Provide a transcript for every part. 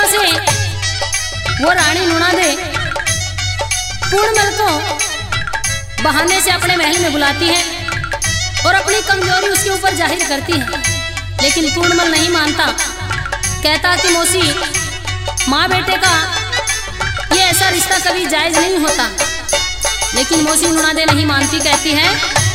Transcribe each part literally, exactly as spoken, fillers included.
तरह से वो रानी नूणादे पूर्णमल को बहाने से अपने महल में बुलाती है और अपनी कमजोरी उसके ऊपर जाहिर करती है, लेकिन पूर्णमल नहीं मानता। कहता कि मौसी, माँ बेटे का ये ऐसा रिश्ता कभी जायज नहीं होता। लेकिन मौसी नूणादे नहीं मानती, कहती है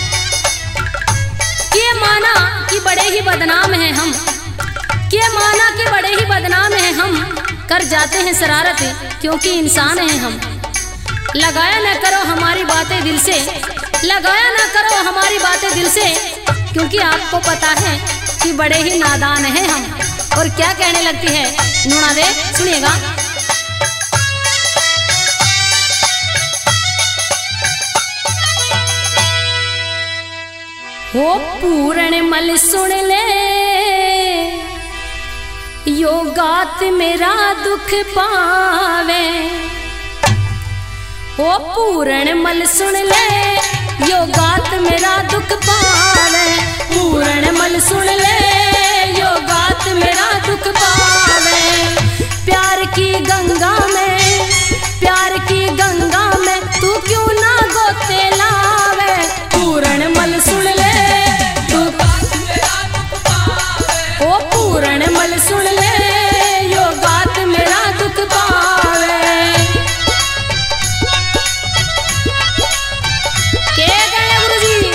कि ये माना कि बड़े ही बदनाम हैं हम, कि ये माना कि बड़े ही बदनाम हैं हम, कर जाते हैं शरारत क्योंकि इंसान हैं हम। लगाया ना करो हमारी बातें दिल से, लगाया ना करो हमारी बातें दिल से, क्योंकि आपको पता है कि बड़े ही नादान हैं हम। और क्या कहने लगती है नूणादे, सुनिएगा। वो पूर्णमल सुन ले, यो गात मेरा दुख पावे। वो पूर्णमल सुन ले, यो गात मेरा दुख पावे। पूर्णमल सुन ले, यो गात मेरा दुख पावे। प्यार की गंगा में, प्यार की गंगा में तू क्यों ना गोते लावे। पूर्णमल सुन ले, तू गात मेरा दुख पावे। ओ पूर्णमल सुन ले, यो गात मेरा दुख पावे। के गए गुरुजी,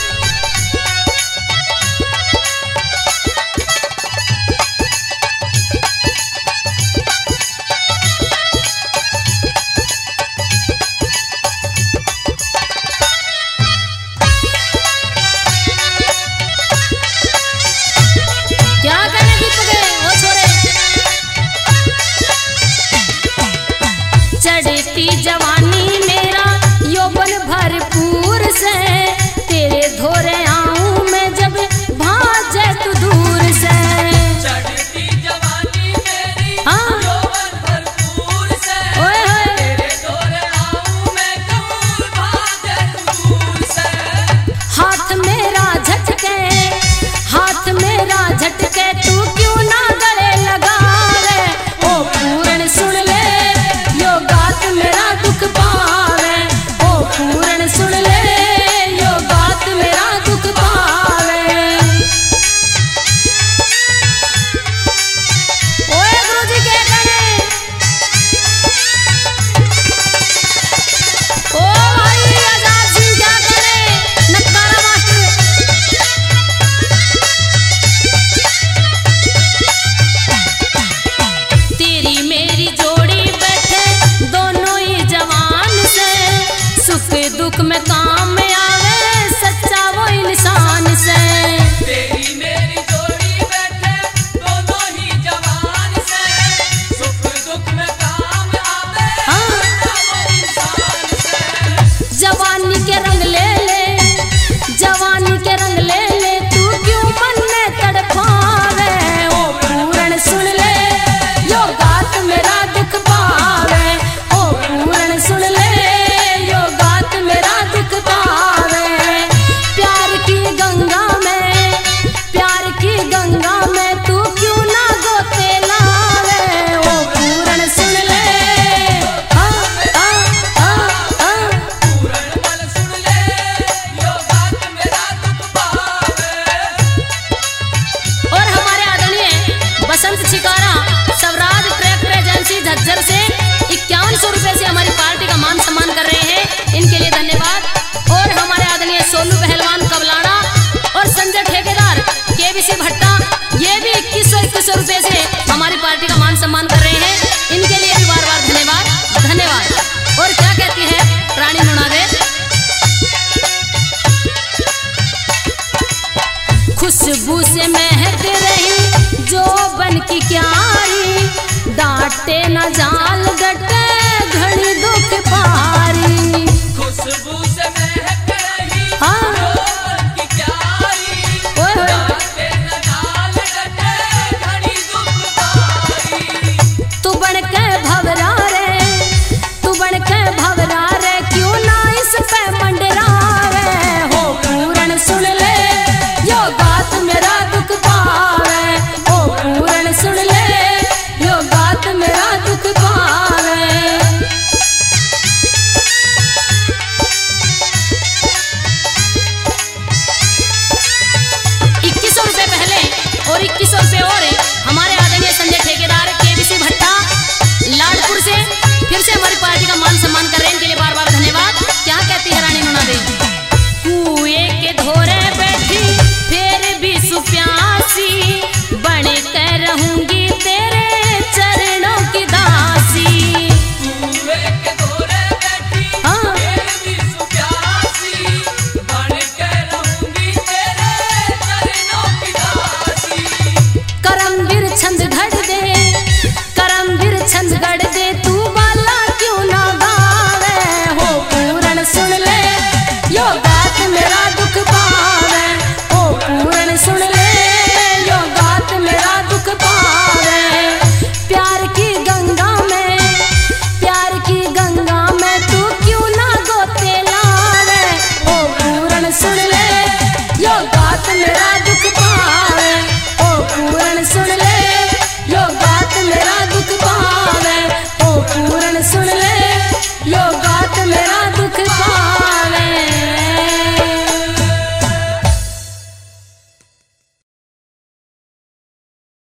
क्या कहने की पगे ओ छोरे। चढ़ती जवानी मेरा यौवन भरपूर से, तेरे धोरे आऊं मैं जब भाजे तू दूर से। चढ़ती जवानी मेरी हाँ। यौवन भरपूर से, ओए होए। तेरे दौरे आऊं मैं जब भागे तू दूर से। हाथ मेरा झटके, हाथ मेरा झटके तू क्यों ना गले लगावे। ओ पूर्ण सुन ले, यो गात मेरा दुख पावे। ओ पूर्ण सुन ले, यो गात मेरा दुख पावे। ओए गुरुजी के कहने, ओ भाई आजाद सिंह क्या करे, नक्कारा मास्टर। तेरी मेरी जोड़ी बैठे दोनों ही जवान से, सुख दुख में काम आवे सच्चा वो इंसान से। तेरी मेरी जोड़ी बैठे दोनों ही जवान से, सुख दुख में काम आवे हाँ। सच्चा वो इंसान से। जवानी के रंग ले ले, जवानी के रंग ले ले, तू क्यों मन में तड़पावे। ओ पूर्ण सुन ले, यो गात मेरा दुख पावे। ओ पूर्ण सुन ले, यो गात मेरा दुख पावे। प्यार की गंगा में, प्यार की गंगा में तू क्यों ना गोते लावे। ओ पूर्ण सुन ले, हाँ हाँ हाँ हाँ। पूर्णमल सुन ले, यो गात मेरा दुख पावे। और हमारे आदरणीय बसंत छिकारा स्वराज ट्रैक्टर एजेंसी झज्जर से इक्यावन सौ रुपए से हमारी पार्टी का मान सम्मान कर रहे हैं, इनके लिए धन्यवाद। और हमारे आदरणीय सोनू पहलवान कबलाना और संजय ठेकेदार केबीसी भट्टा, ये भी इक्कीस सौ इक्कीस सौ रुपए से हमारी पार्टी का मान सम्मान कर रहे हैं, इनके लिए भी बार बार धन्यवाद धन्यवाद। और क्या कहती है रानी नूणादे, खुशबू से महक रही जो बन की क्यारी, डांटे न जाल गटे